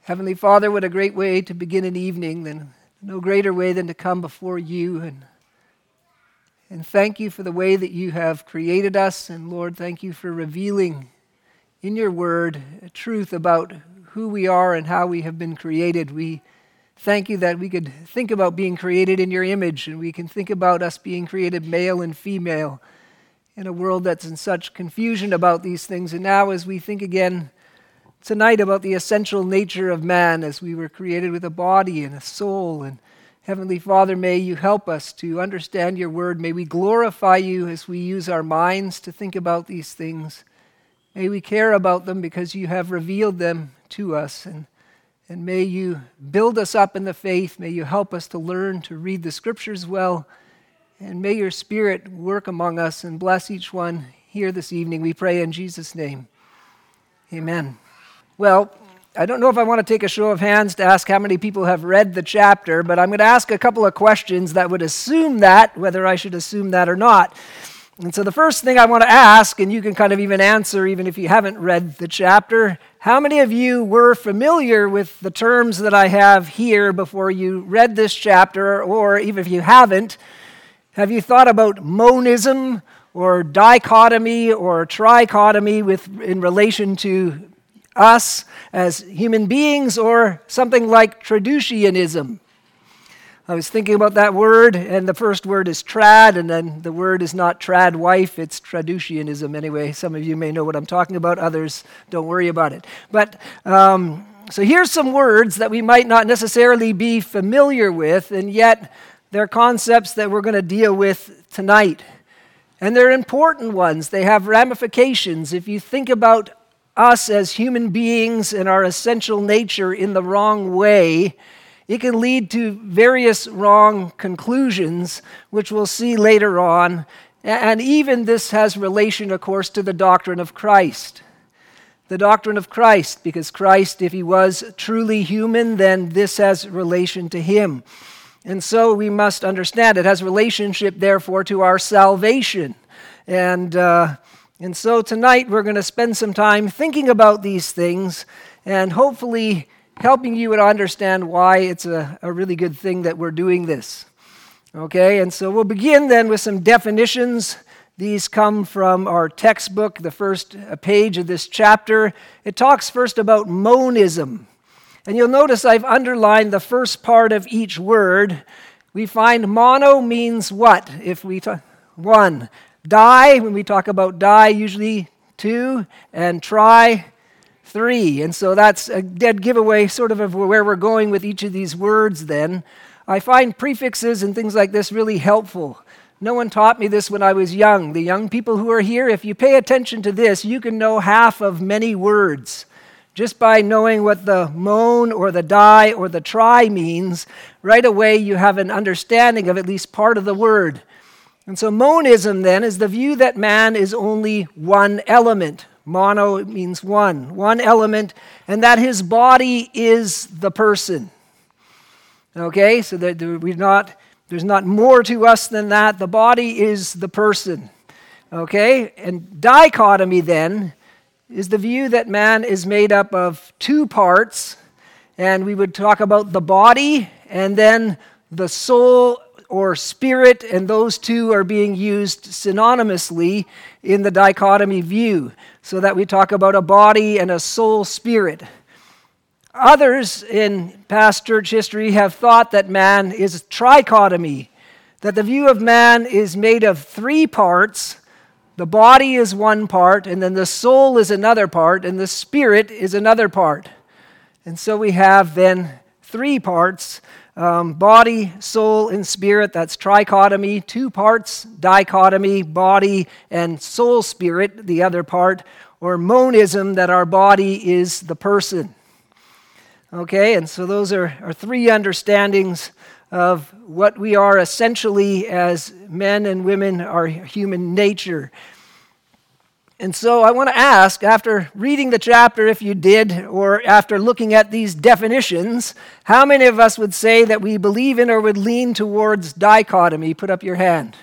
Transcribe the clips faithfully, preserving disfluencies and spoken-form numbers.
Heavenly Father, what a great way to begin an evening, than no greater way than to come before you and and thank you for the way that you have created us, and Lord, thank you for revealing in your word a truth about who we are and how we have been created. We thank you that we could think about being created in your image, and we can think about us being created male and female in a world that's in such confusion about these things. And now as we think again tonight about the essential nature of man, as we were created with a body and a soul, and Heavenly Father, may you help us to understand your word. May we glorify you as we use our minds to think about these things. May we care about them because you have revealed them to us. And, and may you build us up in the faith. May you help us to learn to read the scriptures well. And may your Spirit work among us and bless each one here this evening. We pray in Jesus' name. Amen. Well, I don't know if I want to take a show of hands to ask how many people have read the chapter, but I'm going to ask a couple of questions that would assume that, whether I should assume that or not. And so the first thing I want to ask, and you can kind of even answer even if you haven't read the chapter, how many of you were familiar with the terms that I have here before you read this chapter, or even if you haven't, have you thought about monism or dichotomy or trichotomy with in relation to us as human beings, or something like traducianism? I was thinking about that word, and the first word is trad, and then the word is not trad wife, it's traducianism. Anyway, some of you may know what I'm talking about, others don't worry about it. But um, so here's some words that we might not necessarily be familiar with, and yet they're concepts that we're going to deal with tonight. And they're important ones. They have ramifications. If you think about us as human beings and our essential nature in the wrong way, it can lead to various wrong conclusions, which we'll see later on. And even this has relation, of course, to the doctrine of Christ. The doctrine of Christ, because Christ, if he was truly human, then this has relation to him. And so we must understand it has relationship, therefore, to our salvation. And uh, And so tonight we're going to spend some time thinking about these things and hopefully helping you to understand why it's a, a really good thing that we're doing this. Okay, and so we'll begin then with some definitions. These come from our textbook, the first page of this chapter. It talks first about monism. And you'll notice I've underlined the first part of each word. We find mono means what? If we talk, one. Die, when we talk about die, usually two, and try, three. And so that's a dead giveaway sort of of where we're going with each of these words then. I find prefixes and things like this really helpful. No one taught me this when I was young. The young people who are here, if you pay attention to this, you can know half of many words. Just by knowing what the mon or the die or the try means, right away you have an understanding of at least part of the word. And so monism then is the view that man is only one element. Mono means one, one element, and that his body is the person. Okay, so that we're not, there's not more to us than that. The body is the person. Okay, and dichotomy then is the view that man is made up of two parts, and we would talk about the body and then the soul or spirit, and those two are being used synonymously in the dichotomy view, so that we talk about a body and a soul spirit. Others in past church history have thought that man is trichotomy, that the view of man is made of three parts. The body is one part, and then the soul is another part, and the spirit is another part. And so we have then three parts, um, body, soul, and spirit. That's trichotomy. Two parts, dichotomy, body and soul spirit, the other part, or monism, that our body is the person. Okay, and so those are, are three understandings of what we are essentially as men and women, our human nature. And so I want to ask, after reading the chapter, if you did, or after looking at these definitions, how many of us would say that we believe in or would lean towards dichotomy? Put up your hand.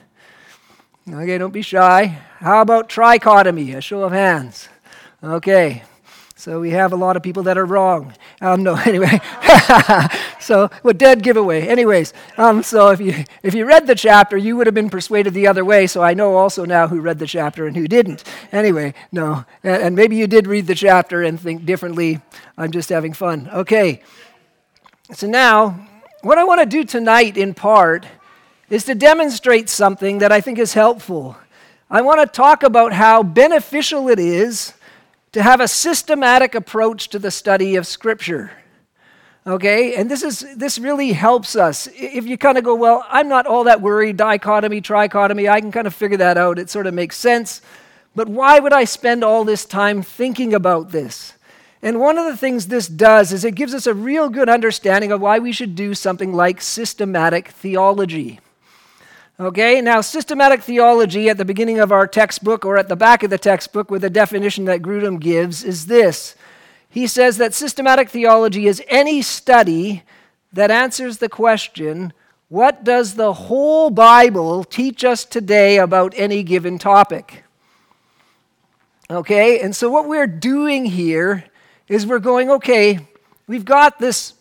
Okay, don't be shy. How about trichotomy? A show of hands. Okay. So we have a lot of people that are wrong. Um, no, anyway. So, well, dead giveaway. Anyways, um, so if you if you read the chapter, you would have been persuaded the other way. So I know also now who read the chapter and who didn't. Anyway, no, and, and maybe you did read the chapter and think differently. I'm just having fun. Okay. So now, what I want to do tonight, in part, is to demonstrate something that I think is helpful. I want to talk about how beneficial it is to have a systematic approach to the study of Scripture. Okay, and this is this really helps us. If you kind of go, well, I'm not all that worried, dichotomy, trichotomy, I can kind of figure that out. It sort of makes sense. But why would I spend all this time thinking about this? And one of the things this does is it gives us a real good understanding of why we should do something like systematic theology. Okay, now systematic theology at the beginning of our textbook or at the back of the textbook with a definition that Grudem gives is this. He says that systematic theology is any study that answers the question, what does the whole Bible teach us today about any given topic? Okay, and so what we're doing here is we're going, okay, we've got this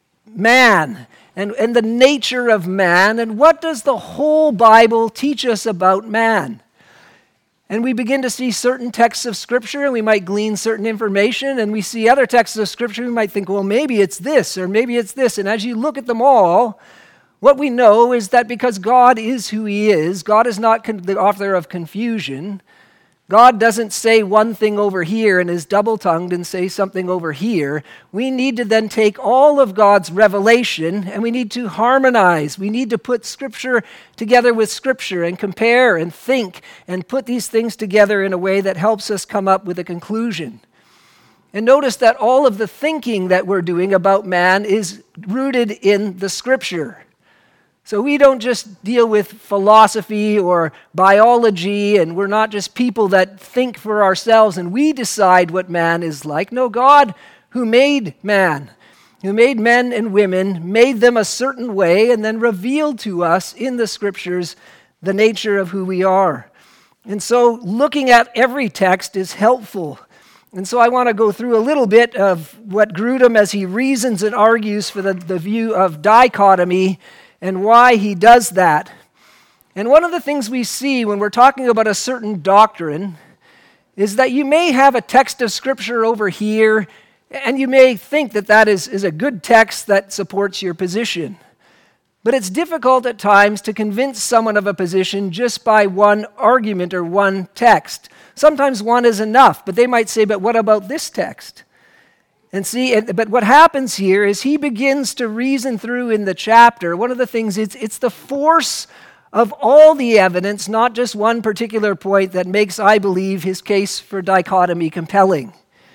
man and, and the nature of man, and what does the whole Bible teach us about man? And we begin to see certain texts of Scripture, and we might glean certain information, and we see other texts of Scripture, we might think, well, maybe it's this, or maybe it's this. And as you look at them all, what we know is that because God is who He is, God is not con- the author of confusion. God doesn't say one thing over here and is double-tongued and say something over here. We need to then take all of God's revelation and we need to harmonize. We need to put Scripture together with Scripture and compare and think and put these things together in a way that helps us come up with a conclusion. And notice that all of the thinking that we're doing about man is rooted in the Scripture. So we don't just deal with philosophy or biology, and we're not just people that think for ourselves and we decide what man is like. No, God, who made man, who made men and women, made them a certain way and then revealed to us in the Scriptures the nature of who we are. And so looking at every text is helpful. And so I want to go through a little bit of what Grudem, as he reasons and argues for the, the view of dichotomy, and why he does that. And one of the things we see when we're talking about a certain doctrine is that you may have a text of Scripture over here, and you may think that that is, is a good text that supports your position. But it's difficult at times to convince someone of a position just by one argument or one text. Sometimes one is enough, but they might say, but what about this text? And see, but what happens here is he begins to reason through in the chapter. One of the things, it's, it's the force of all the evidence, not just one particular point, that makes, I believe, his case for dichotomy compelling.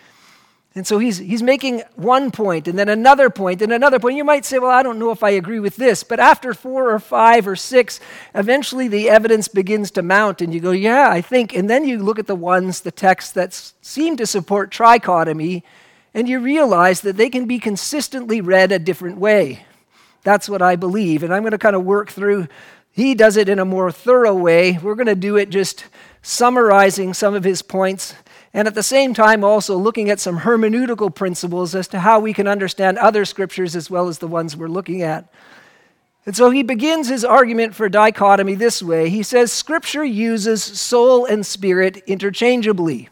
And so he's, he's making one point, and then another point, and another point. You might say, well, I don't know if I agree with this. But after four or five or six, eventually the evidence begins to mount, and you go, yeah, I think. And then you look at the ones, the texts that seem to support trichotomy, and you realize that they can be consistently read a different way. That's what I believe. And I'm going to kind of work through. He does it in a more thorough way. We're going to do it just summarizing some of his points. And at the same time also looking at some hermeneutical principles as to how we can understand other scriptures as well as the ones we're looking at. And so he begins his argument for dichotomy this way. He says, Scripture uses soul and spirit interchangeably.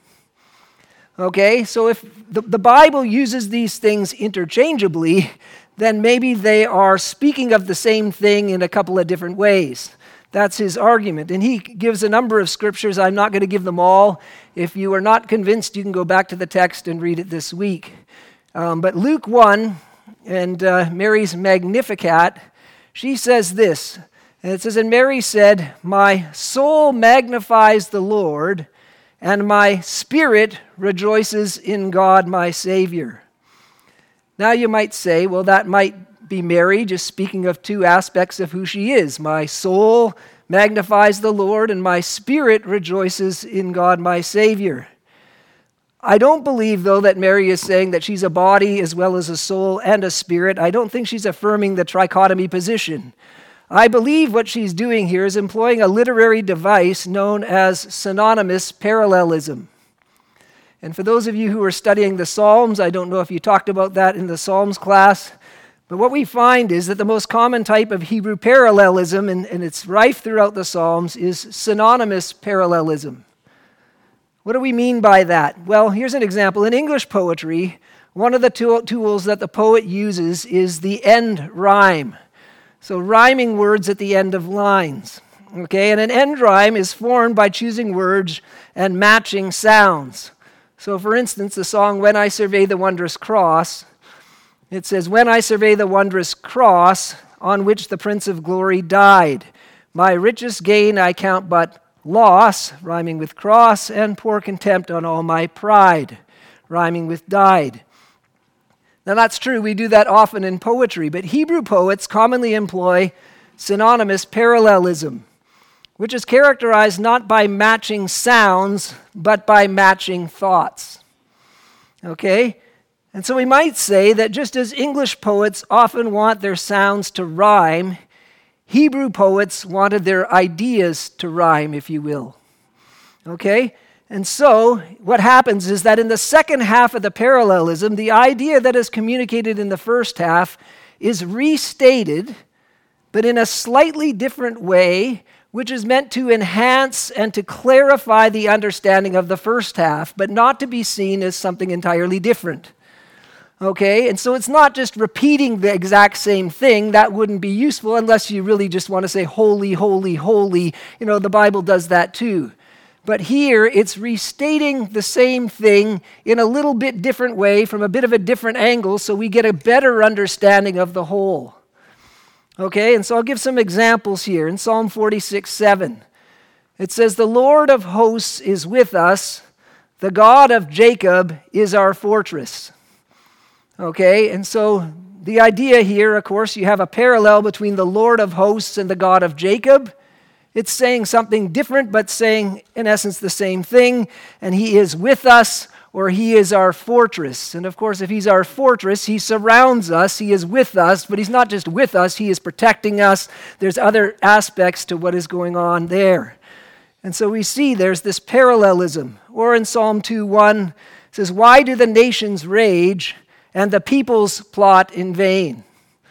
Okay, so if the, the Bible uses these things interchangeably, then maybe they are speaking of the same thing in a couple of different ways. That's his argument. And he gives a number of scriptures. I'm not going to give them all. If you are not convinced, you can go back to the text and read it this week. Um, but Luke one and uh, Mary's Magnificat, she says this. And it says, and Mary said, my soul magnifies the Lord, and my spirit rejoices in God my Savior. Now you might say, well, that might be Mary just speaking of two aspects of who she is. My soul magnifies the Lord, and my spirit rejoices in God my Savior. I don't believe, though, that Mary is saying that she's a body as well as a soul and a spirit. I don't think she's affirming the trichotomy position. I believe what she's doing here is employing a literary device known as synonymous parallelism. And for those of you who are studying the Psalms, I don't know if you talked about that in the Psalms class, but what we find is that the most common type of Hebrew parallelism, and, and it's rife throughout the Psalms, is synonymous parallelism. What do we mean by that? Well, here's an example. In English poetry, one of the tool- tools that the poet uses is the end rhyme. So rhyming words at the end of lines. Okay, and an end rhyme is formed by choosing words and matching sounds. So for instance, the song When I Survey the Wondrous Cross, it says, when I survey the wondrous cross on which the Prince of Glory died, my richest gain I count but loss, rhyming with cross, and pour contempt on all my pride, rhyming with died. Now that's true, we do that often in poetry, but Hebrew poets commonly employ synonymous parallelism, which is characterized not by matching sounds, but by matching thoughts. Okay? And so we might say that just as English poets often want their sounds to rhyme, Hebrew poets wanted their ideas to rhyme, if you will. Okay? And so what happens is that in the second half of the parallelism, the idea that is communicated in the first half is restated, but in a slightly different way, which is meant to enhance and to clarify the understanding of the first half, but not to be seen as something entirely different. Okay, and so it's not just repeating the exact same thing. That wouldn't be useful unless you really just want to say holy, holy, holy. You know, the Bible does that too. But here it's restating the same thing in a little bit different way from a bit of a different angle so we get a better understanding of the whole. Okay, and so I'll give some examples here. In Psalm forty-six, seven, it says, the Lord of hosts is with us. The God of Jacob is our fortress. Okay, and so the idea here, of course, you have a parallel between the Lord of hosts and the God of Jacob. It's saying something different, but saying, in essence, the same thing. And he is with us, or he is our fortress. And of course, if he's our fortress, he surrounds us, he is with us, but he's not just with us, he is protecting us. There's other aspects to what is going on there. And so we see there's this parallelism. Or in Psalm two one, it says, why do the nations rage and the peoples plot in vain?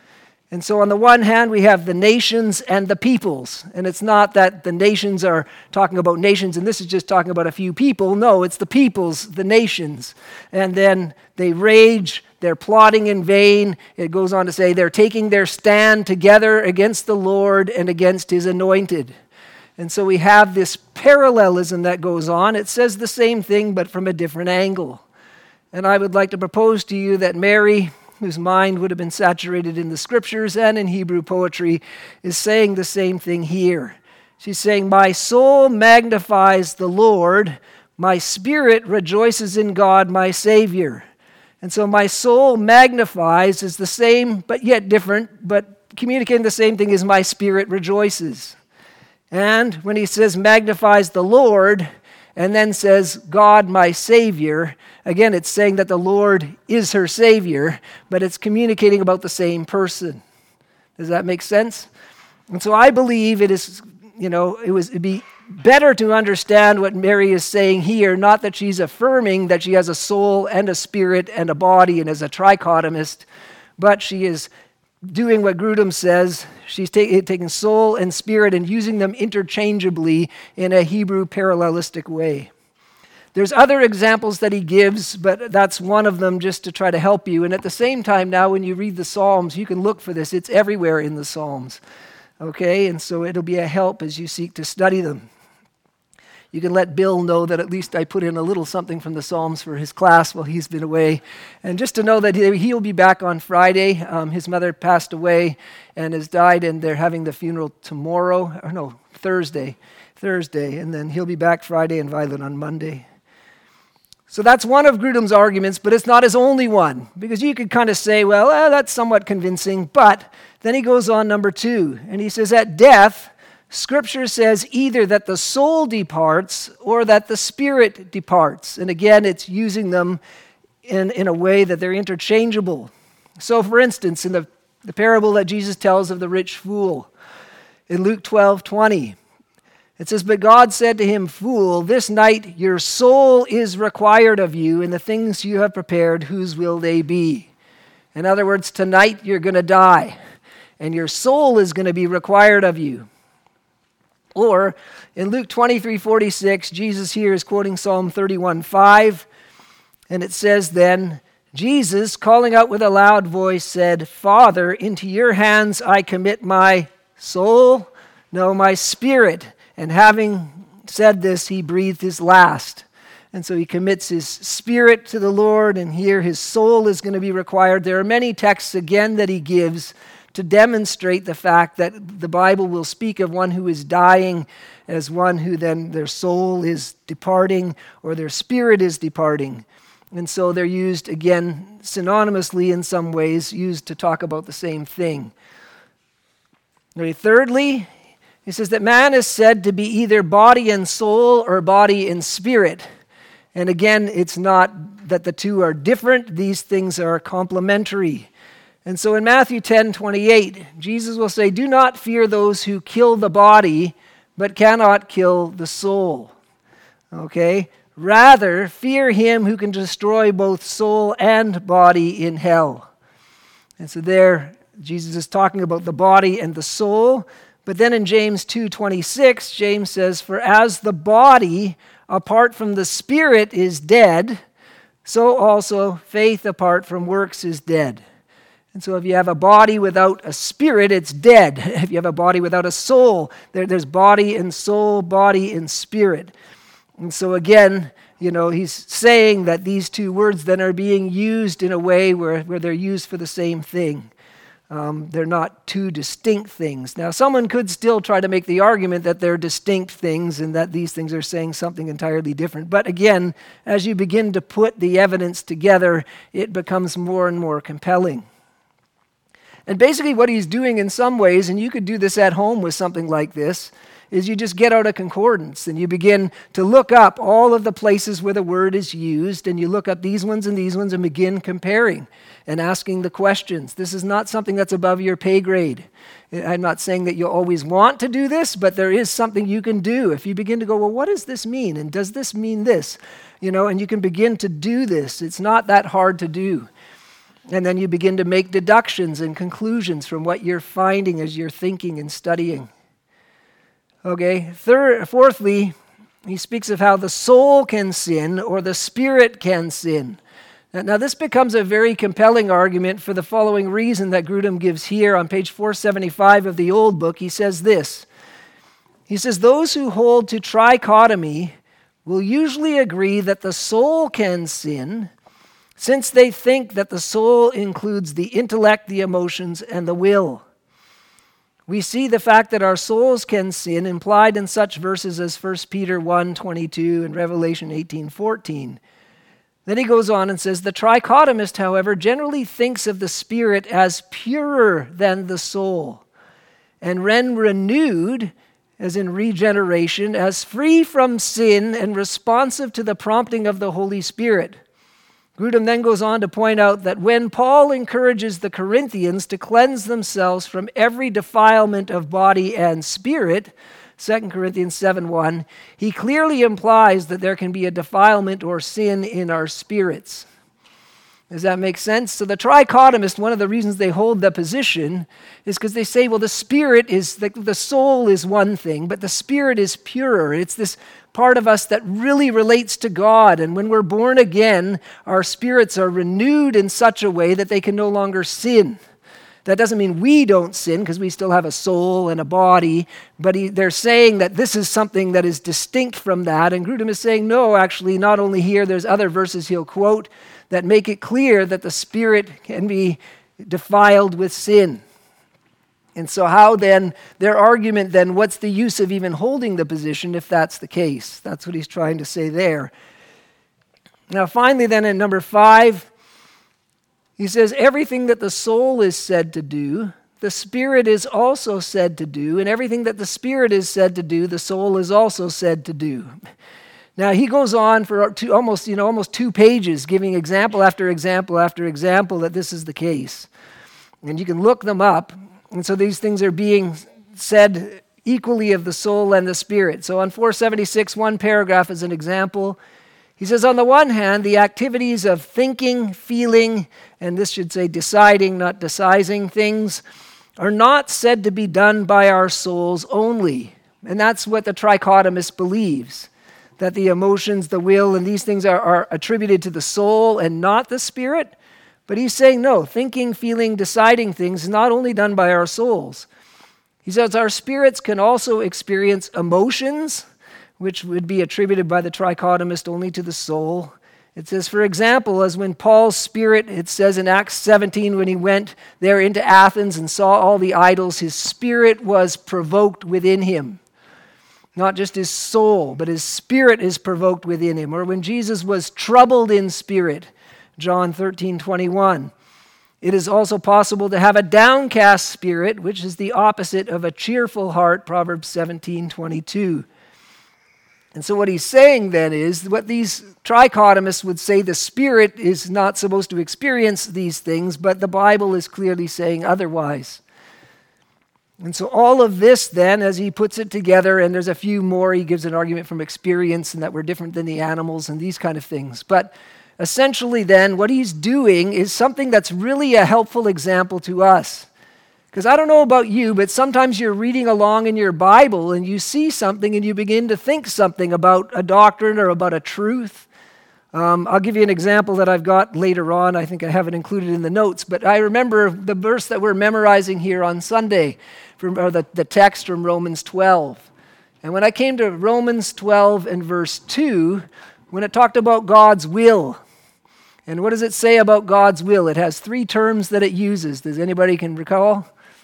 And so on the one hand, we have the nations and the peoples. And it's not that the nations are talking about nations, and this is just talking about a few people. No, it's the peoples, the nations. And then they rage, they're plotting in vain. It goes on to say they're taking their stand together against the Lord and against his anointed. And so we have this parallelism that goes on. It says the same thing, but from a different angle. And I would like to propose to you that Mary, whose mind would have been saturated in the scriptures and in Hebrew poetry, is saying the same thing here. She's saying, my soul magnifies the Lord, my spirit rejoices in God, my Savior. And so my soul magnifies is the same, but yet different, but communicating the same thing as my spirit rejoices. And when he says magnifies the Lord, and then says, God, my Savior, again, it's saying that the Lord is her Savior, but it's communicating about the same person. Does that make sense? And so I believe it is, you know, it was, it'd be better to understand what Mary is saying here, not that she's affirming that she has a soul and a spirit and a body and is a trichotomist, but she is doing what Grudem says. She's take, taking soul and spirit and using them interchangeably in a Hebrew parallelistic way. There's other examples that he gives, but that's one of them just to try to help you. And at the same time now, when you read the Psalms, you can look for this. It's everywhere in the Psalms. Okay, and so it'll be a help as you seek to study them. You can let Bill know that at least I put in a little something from the Psalms for his class while he's been away. And just to know that he'll be back on Friday. Um, his mother passed away and has died, and they're having the funeral tomorrow, or no, Thursday, Thursday. And then he'll be back Friday and Violet on Monday. So that's one of Grudem's arguments, but it's not his only one, because you could kind of say, well, eh, that's somewhat convincing. But then he goes on number two, and he says, at death, Scripture says either that the soul departs or that the spirit departs. And again, it's using them in, in a way that they're interchangeable. So for instance, in the, the parable that Jesus tells of the rich fool, in Luke twelve twenty, It says, "But God said to him, 'Fool, this night your soul is required of you, and the things you have prepared, whose will they be?'" In other words, tonight you're going to die, and your soul is going to be required of you. Or in Luke twenty-three forty-six, Jesus here is quoting Psalm thirty-one five, and it says then, "Jesus, calling out with a loud voice, said, 'Father, into your hands I commit my soul, no, my spirit.' And having said this, he breathed his last." And so he commits his spirit to the Lord, and here his soul is going to be required. There are many texts, again, that he gives to demonstrate the fact that the Bible will speak of one who is dying as one who then their soul is departing or their spirit is departing. And so they're used, again, synonymously in some ways, used to talk about the same thing. Okay, thirdly, he says that man is said to be either body and soul or body and spirit. And again, it's not that the two are different. These things are complementary. And so in Matthew ten twenty-eight, Jesus will say, "Do not fear those who kill the body, but cannot kill the soul." Okay? Rather, fear him who can destroy both soul and body in hell. And so there, Jesus is talking about the body and the soul. But then in James two twenty-six, James says, "For as the body apart from the spirit is dead, so also faith apart from works is dead." And so if you have a body without a spirit, it's dead. If you have a body without a soul, there, there's body and soul, body and spirit. And so again, you know, he's saying that these two words then are being used in a way where, where they're used for the same thing. Um, they're not two distinct things. Now, someone could still try to make the argument that they're distinct things and that these things are saying something entirely different. But again, as you begin to put the evidence together, it becomes more and more compelling. And basically what he's doing in some ways, and you could do this at home with something like this, is you just get out a concordance and you begin to look up all of the places where the word is used, and you look up these ones and these ones and begin comparing and asking the questions. This is not something that's above your pay grade. I'm not saying that you'll always want to do this, but there is something you can do. If you begin to go, well, what does this mean? And does this mean this? You know, and you can begin to do this. It's not that hard to do. And then you begin to make deductions and conclusions from what you're finding as you're thinking and studying. Okay, third, fourthly, he speaks of how the soul can sin or the spirit can sin. Now, now this becomes a very compelling argument for the following reason that Grudem gives here on page four seventy-five of the old book. He says this. He says, "Those who hold to trichotomy will usually agree that the soul can sin, since they think that the soul includes the intellect, the emotions, and the will. We see the fact that our souls can sin implied in such verses as First Peter one twenty-two and Revelation eighteen fourteen. Then he goes on and says, "The trichotomist, however, generally thinks of the spirit as purer than the soul, and when renewed, as in regeneration, as free from sin and responsive to the prompting of the Holy Spirit." Grudem then goes on to point out that when Paul encourages the Corinthians to cleanse themselves from every defilement of body and spirit, Second Corinthians seven one, he clearly implies that there can be a defilement or sin in our spirits. Does that make sense? So the trichotomist, one of the reasons they hold the position is because they say, well, the spirit is, the, the soul is one thing, but the spirit is purer. It's this part of us that really relates to God. And when we're born again, our spirits are renewed in such a way that they can no longer sin. That doesn't mean we don't sin, because we still have a soul and a body, but he, they're saying that this is something that is distinct from that. And Grudem is saying, no, actually, not only here, there's other verses he'll quote that make it clear that the spirit can be defiled with sin. And so how then, their argument then, what's the use of even holding the position if that's the case? That's what he's trying to say there. Now finally then in number five, he says, everything that the soul is said to do, the spirit is also said to do, and everything that the spirit is said to do, the soul is also said to do. Now he goes on for two, almost, you know, almost two pages, giving example after example after example that this is the case. And you can look them up. And so these things are being said equally of the soul and the spirit. So on four seventy-six, one paragraph as an example, he says, on the one hand, the activities of thinking, feeling, and this should say deciding, not decising things, are not said to be done by our souls only. And that's what the trichotomist believes, that the emotions, the will, and these things are, are attributed to the soul and not the spirit. But he's saying, no, thinking, feeling, deciding things is not only done by our souls. He says our spirits can also experience emotions, which would be attributed by the trichotomist only to the soul. It says, for example, as when Paul's spirit, it says in Acts seventeen, when he went there into Athens and saw all the idols, his spirit was provoked within him. Not just his soul, but his spirit is provoked within him. Or when Jesus was troubled in spirit, John thirteen twenty-one. It is also possible to have a downcast spirit, which is the opposite of a cheerful heart, Proverbs seventeen twenty-two. And so what he's saying then is, what these trichotomists would say, the spirit is not supposed to experience these things, but the Bible is clearly saying otherwise. And so all of this then, as he puts it together, and there's a few more, he gives an argument from experience and that we're different than the animals and these kind of things. But essentially then, what he's doing is something that's really a helpful example to us. Because I don't know about you, but sometimes you're reading along in your Bible and you see something and you begin to think something about a doctrine or about a truth. Um, I'll give you an example that I've got later on. I think I have it included in the notes. But I remember the verse that we're memorizing here on Sunday, from, or the, the text from Romans twelve. And when I came to Romans twelve and verse two, when it talked about God's will, and what does it say about God's will? It has three terms that it uses. Does anybody can recall?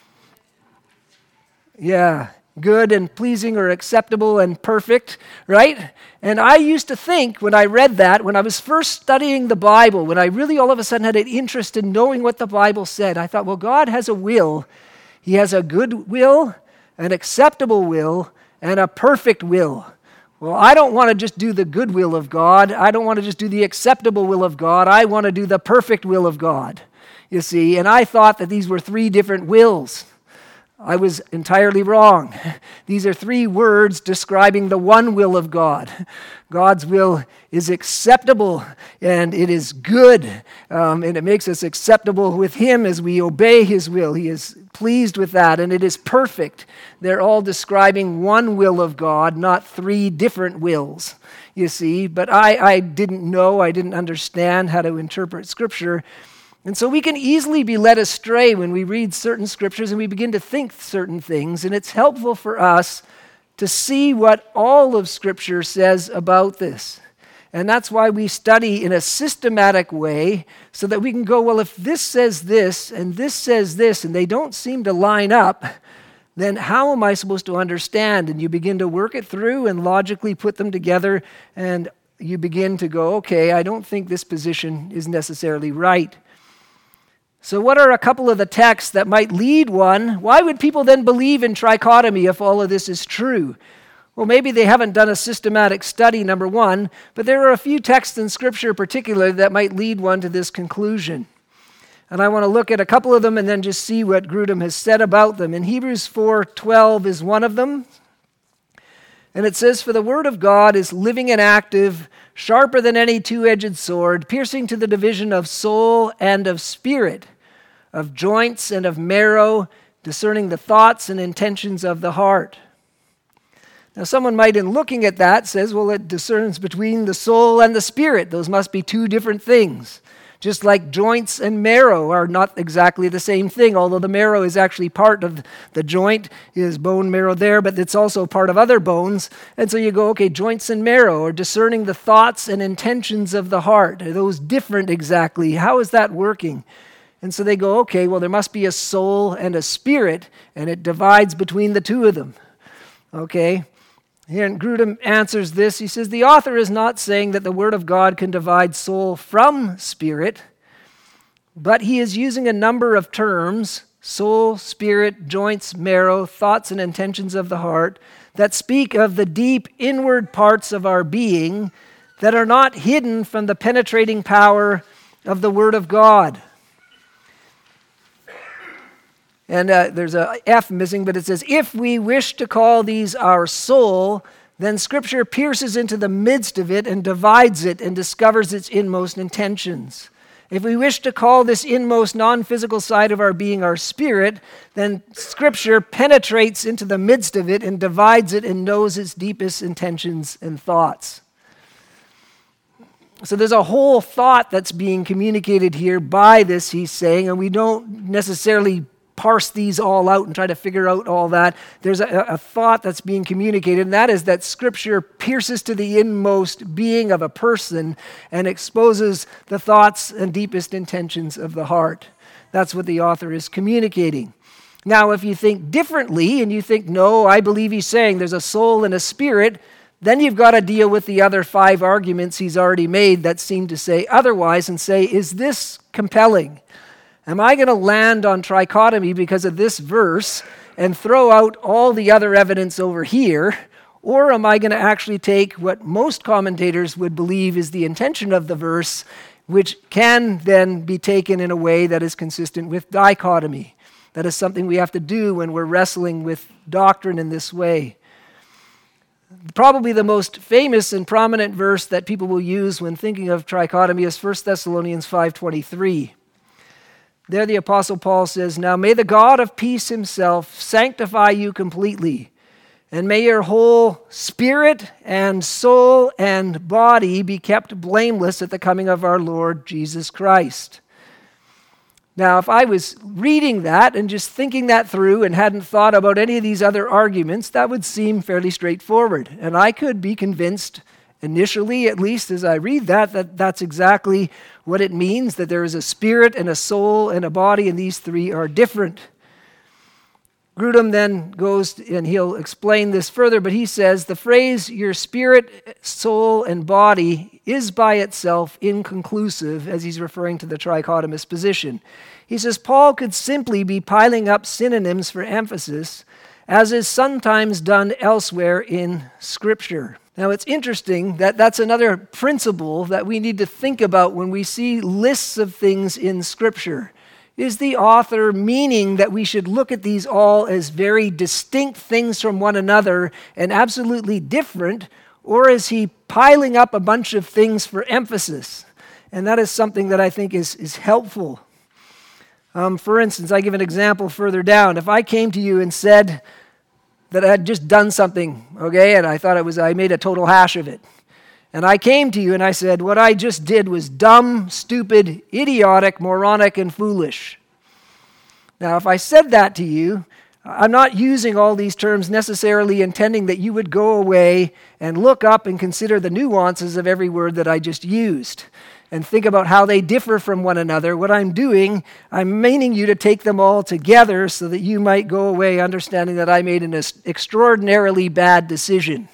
Yeah, good and pleasing or acceptable and perfect, right? And I used to think when I read that, when I was first studying the Bible, when I really all of a sudden had an interest in knowing what the Bible said, I thought, well, God has a will. He has a good will, an acceptable will, and a perfect will. Well, I don't want to just do the good will of God. I don't want to just do the acceptable will of God. I want to do the perfect will of God, you see. And I thought that these were three different wills. I was entirely wrong. These are three words describing the one will of God. God's will is acceptable and it is good, um, and it makes us acceptable with Him as we obey His will. He is pleased with that, and it is perfect. They're all describing one will of God, not three different wills, you see. But I, I didn't know, I didn't understand how to interpret Scripture. And so we can easily be led astray when we read certain scriptures and we begin to think certain things, and it's helpful for us to see what all of Scripture says about this. And that's why we study in a systematic way, so that we can go, well, if this says this and this says this, and they don't seem to line up, then how am I supposed to understand? And you begin to work it through and logically put them together, and you begin to go, okay, I don't think this position is necessarily right. So what are a couple of the texts that might lead one? Why would people then believe in trichotomy if all of this is true? Well, maybe they haven't done a systematic study, number one, but there are a few texts in Scripture particularly that might lead one to this conclusion. And I want to look at a couple of them and then just see what Grudem has said about them. In Hebrews four twelve is one of them. And it says, "For the word of God is living and active, sharper than any two-edged sword, piercing to the division of soul and of spirit, of joints and of marrow, discerning the thoughts and intentions of the heart." Now someone might, in looking at that, says, well, it discerns between the soul and the spirit. Those must be two different things. Just like joints and marrow are not exactly the same thing, although the marrow is actually part of the joint, is bone marrow there, but it's also part of other bones. And so you go, okay, joints and marrow, or discerning the thoughts and intentions of the heart. Are those different exactly? How is that working? And so they go, okay, well, there must be a soul and a spirit, and it divides between the two of them. Okay? Here, and Grudem answers this. He says, the author is not saying that the Word of God can divide soul from spirit, but he is using a number of terms, soul, spirit, joints, marrow, thoughts and intentions of the heart, that speak of the deep inward parts of our being that are not hidden from the penetrating power of the Word of God. And uh, there's a F missing, but it says, if we wish to call these our soul, then Scripture pierces into the midst of it and divides it and discovers its inmost intentions. If we wish to call this inmost non-physical side of our being our spirit, then Scripture penetrates into the midst of it and divides it and knows its deepest intentions and thoughts. So there's a whole thought that's being communicated here by this, he's saying, and we don't necessarily parse these all out and try to figure out all that. There's a, a thought that's being communicated, and that is that Scripture pierces to the inmost being of a person and exposes the thoughts and deepest intentions of the heart. That's what the author is communicating. Now, if you think differently and you think, no, I believe he's saying there's a soul and a spirit, then you've got to deal with the other five arguments he's already made that seem to say otherwise and say, is this compelling? Am I going to land on trichotomy because of this verse and throw out all the other evidence over here? Or am I going to actually take what most commentators would believe is the intention of the verse, which can then be taken in a way that is consistent with dichotomy? That is something we have to do when we're wrestling with doctrine in this way. Probably the most famous and prominent verse that people will use when thinking of trichotomy is First Thessalonians five twenty-three. There the Apostle Paul says, now may the God of peace himself sanctify you completely, and may your whole spirit and soul and body be kept blameless at the coming of our Lord Jesus Christ. Now, if I was reading that and just thinking that through and hadn't thought about any of these other arguments, that would seem fairly straightforward. And I could be convinced, initially at least as I read that, that that's exactly what it means, that there is a spirit and a soul and a body, and these three are different. Grudem then goes, and he'll explain this further, but he says, the phrase, your spirit, soul, and body is by itself inconclusive, as he's referring to the trichotomous position. He says, Paul could simply be piling up synonyms for emphasis, as is sometimes done elsewhere in Scripture. Now, it's interesting that that's another principle that we need to think about when we see lists of things in Scripture. Is the author meaning that we should look at these all as very distinct things from one another and absolutely different, or is he piling up a bunch of things for emphasis? And that is something that I think is, is helpful. Um, for instance, I give an example further down. If I came to you and said that I had just done something, okay, and I thought it was, I made a total hash of it. And I came to you and I said, what I just did was dumb, stupid, idiotic, moronic, and foolish. Now, if I said that to you, I'm not using all these terms necessarily intending that you would go away and look up and consider the nuances of every word that I just used and think about how they differ from one another. What I'm doing, I'm meaning you to take them all together so that you might go away understanding that I made an extraordinarily bad decision.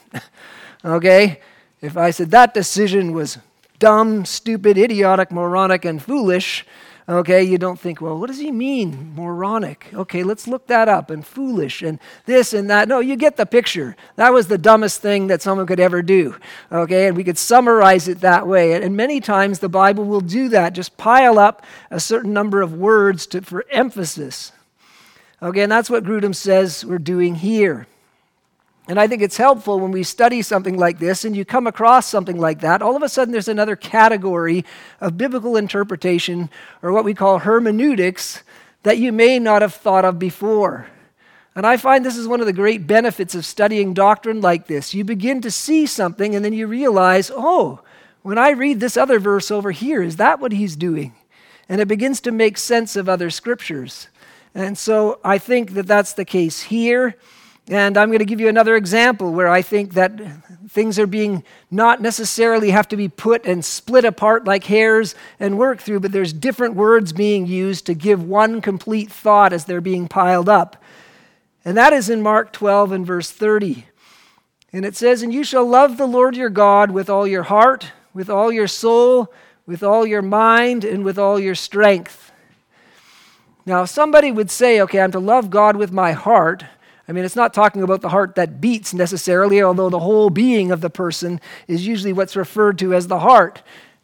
Okay? If I said that decision was dumb, stupid, idiotic, moronic, and foolish, okay, you don't think, well, what does he mean, moronic? Okay, let's look that up, and foolish, and this and that. No, you get the picture. That was the dumbest thing that someone could ever do, okay, and we could summarize it that way. And many times the Bible will do that, just pile up a certain number of words to, for emphasis. Okay, and that's what Grudem says we're doing here. And I think it's helpful when we study something like this and you come across something like that, all of a sudden there's another category of biblical interpretation, or what we call hermeneutics, that you may not have thought of before. And I find this is one of the great benefits of studying doctrine like this. You begin to see something and then you realize, oh, when I read this other verse over here, is that what he's doing? And it begins to make sense of other scriptures. And so I think that that's the case here. And I'm going to give you another example where I think that things are being not necessarily have to be put and split apart like hairs and worked through, but there's different words being used to give one complete thought as they're being piled up. And that is in Mark twelve and verse thirty. And it says, and you shall love the Lord your God with all your heart, with all your soul, with all your mind, and with all your strength. Now, if somebody would say, okay, I'm to love God with my heart, I mean, it's not talking about the heart that beats necessarily, although the whole being of the person is usually what's referred to as the heart.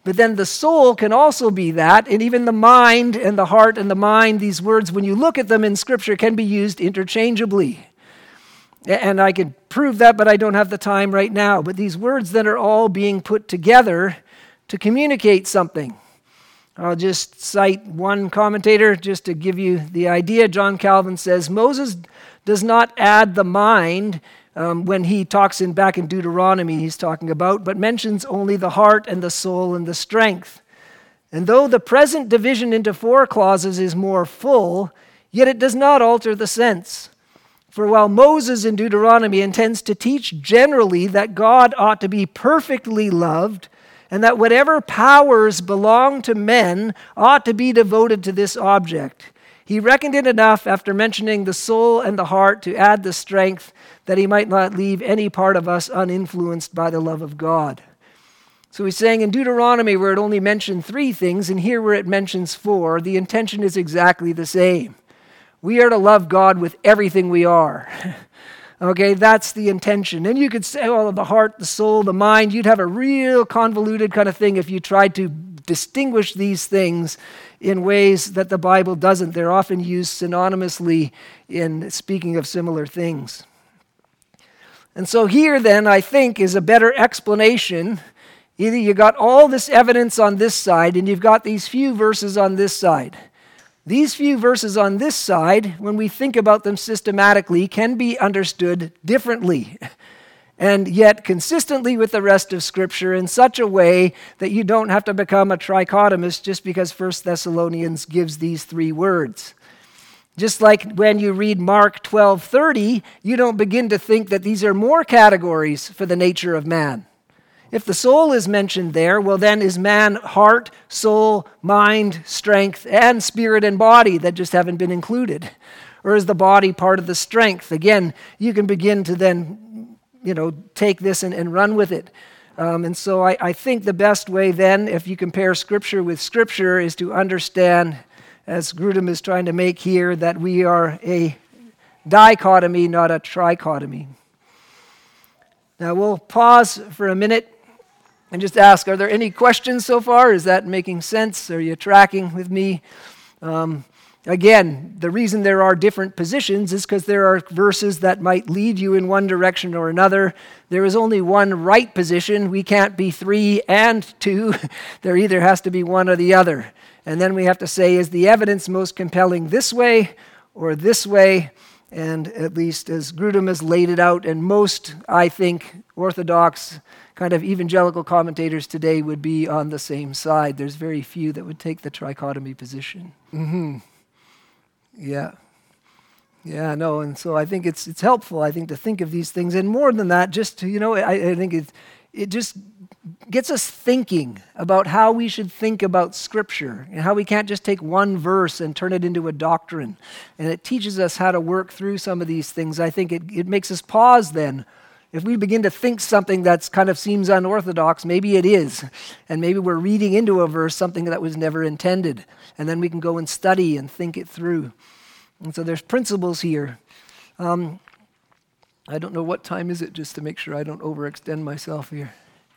But then the soul can also be that, and even the mind and the heart and the mind, these words, when you look at them in Scripture, can be used interchangeably. And I could prove that, but I don't have the time right now. But these words then are all being put together to communicate something. I'll just cite one commentator just to give you the idea. John Calvin says, Moses does not add the mind um, when he talks in back in Deuteronomy he's talking about, but mentions only the heart and the soul and the strength. And though the present division into four clauses is more full, yet it does not alter the sense. For while Moses in Deuteronomy intends to teach generally that God ought to be perfectly loved, and that whatever powers belong to men ought to be devoted to this object, he reckoned it enough after mentioning the soul and the heart to add the strength, that he might not leave any part of us uninfluenced by the love of God. So he's saying in Deuteronomy, where it only mentioned three things, and here where it mentions four, the intention is exactly the same. We are to love God with everything we are. Okay, that's the intention. And you could say, well, the heart, the soul, the mind, you'd have a real convoluted kind of thing if you tried to distinguish these things in ways that the Bible doesn't. They're often used synonymously in speaking of similar things. And so here then, I think, is a better explanation. Either you got all this evidence on this side and you've got these few verses on this side. These few verses on this side, when we think about them systematically, can be understood differently and yet consistently with the rest of Scripture in such a way that you don't have to become a trichotomist just because First Thessalonians gives these three words. Just like when you read Mark twelve thirty, you don't begin to think that these are more categories for the nature of man. If the soul is mentioned there, well then is man heart, soul, mind, strength, and spirit and body that just haven't been included? Or is the body part of the strength? Again, you can begin to then, you know, take this and, and run with it. Um, and so I, I think the best way then, if you compare Scripture with Scripture, is to understand, as Grudem is trying to make here, that we are a dichotomy, not a trichotomy. Now we'll pause for a minute and just ask, are there any questions so far? Is that making sense? Are you tracking with me? Um, again, the reason there are different positions is because there are verses that might lead you in one direction or another. There is only one right position. We can't be three and two. There either has to be one or the other. And then we have to say, is the evidence most compelling this way or this way? And at least as Grudem has laid it out, and most, I think, Orthodox kind of evangelical commentators today would be on the same side. There's very few that would take the trichotomy position. Mm-hmm. Yeah. Yeah, no, and so I think it's it's helpful, I think, to think of these things. And more than that, just to, you know, I, I think it, it just gets us thinking about how we should think about Scripture and how we can't just take one verse and turn it into a doctrine. And it teaches us how to work through some of these things. I think it, it makes us pause then. If we begin to think something that's kind of seems unorthodox, maybe it is. And maybe we're reading into a verse something that was never intended. And then we can go and study and think it through. And so there's principles here. Um, I don't know what time is it, just to make sure I don't overextend myself here.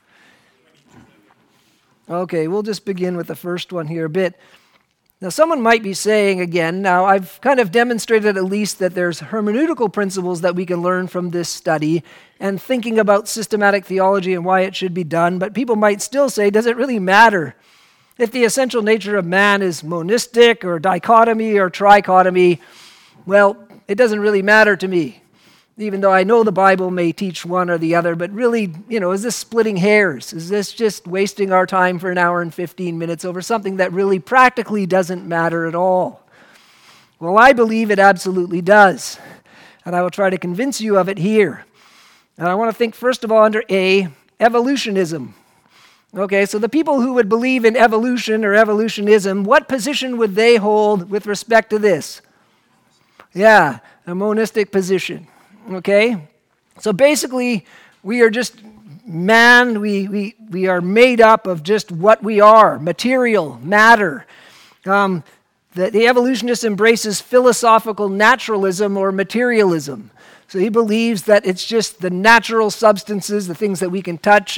Okay, we'll just begin with the first one here a bit. Now, someone might be saying again, now I've kind of demonstrated at least that there's hermeneutical principles that we can learn from this study and thinking about systematic theology and why it should be done, but people might still say, does it really matter if the essential nature of man is monistic or dichotomy or trichotomy? Well, it doesn't really matter to me, even though I know the Bible may teach one or the other, but really, you know, is this splitting hairs? Is this just wasting our time for an hour and fifteen minutes over something that really practically doesn't matter at all? Well, I believe it absolutely does, and I will try to convince you of it here. And I want to think, first of all, under A, evolutionism. Okay, so the people who would believe in evolution or evolutionism, what position would they hold with respect to this? Yeah, a monistic position. Okay? So basically, we are just man, we, we, we are made up of just what we are, material, matter. Um, the, the evolutionist embraces philosophical naturalism or materialism. So he believes that it's just the natural substances, the things that we can touch and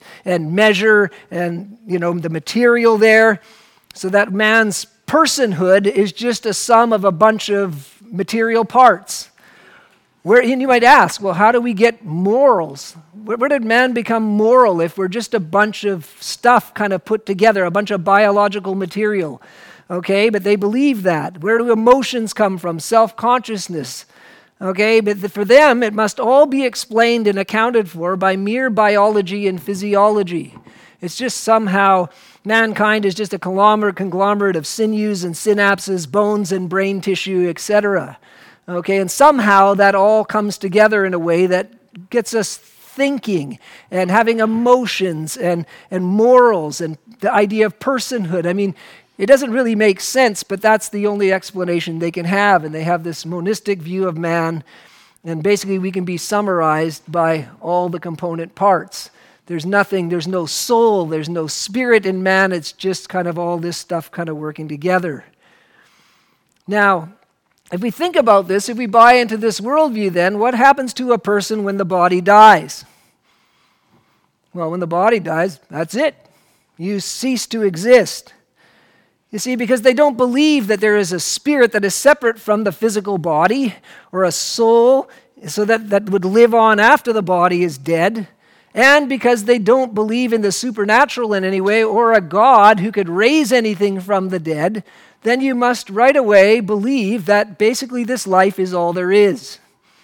and measure and, you know, the material there, so that man's personhood is just a sum of a bunch of material parts. Where, and you might ask, well, how do we get morals? Where, where did man become moral if we're just a bunch of stuff kind of put together, a bunch of biological material? Okay, but they believe that. Where do emotions come from? Self-consciousness. Okay, but for them, it must all be explained and accounted for by mere biology and physiology. It's just somehow mankind is just a conglomerate, conglomerate of sinews and synapses, bones and brain tissue, et cetera. Okay, and somehow that all comes together in a way that gets us thinking and having emotions and, and morals and the idea of personhood. I mean, it doesn't really make sense, but that's the only explanation they can have. And they have this monistic view of man. And basically we can be summarized by all the component parts. There's nothing, there's no soul, there's no spirit in man. It's just kind of all this stuff kind of working together. Now, if we think about this, if we buy into this worldview, then what happens to a person when the body dies? Well, when the body dies, that's it. You cease to exist. You see, because they don't believe that there is a spirit that is separate from the physical body or a soul, so that, that would live on after the body is dead. And because they don't believe in the supernatural in any way or a God who could raise anything from the dead, then you must right away believe that basically this life is all there is.